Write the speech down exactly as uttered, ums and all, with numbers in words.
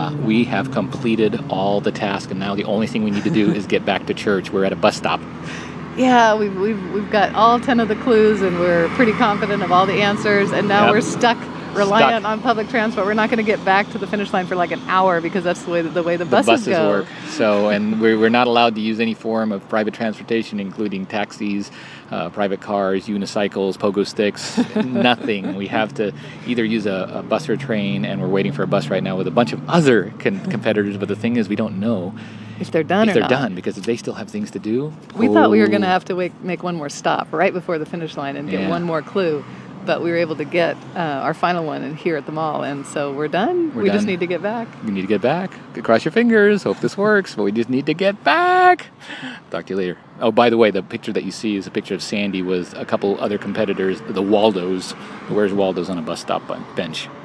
yeah, we have completed all the tasks, and now the only thing we need to do is get back to church. We're at a bus stop. Yeah, we've, we've, we've got all ten of the clues, and we're pretty confident of all the answers, and now Yep. we're stuck reliant Stuck. on public transport. We're not going to get back to the finish line for like an hour because that's the way the, way the, The buses, buses go. work. So, and we're, we're not allowed to use any form of private transportation, including taxis, uh, private cars, unicycles, pogo sticks, nothing. We have to either use a, a bus or a train, and we're waiting for a bus right now with a bunch of other con- competitors, but the thing is we don't know If they're done if or they're not. done, because they still have things to do. We thought we were Oh. going to have to wait, make one more stop right before the finish line and get Yeah. one more clue, but we were able to get uh, our final one in here at the mall, and so we're done. We're we just done. need to get back. We need to get back. Cross your fingers. Hope this works. But we just need to get back. Talk to you later. Oh, by the way, the picture that you see is a picture of Sandy with a couple other competitors, the Waldos. Where's Waldo's on a bus stop bench?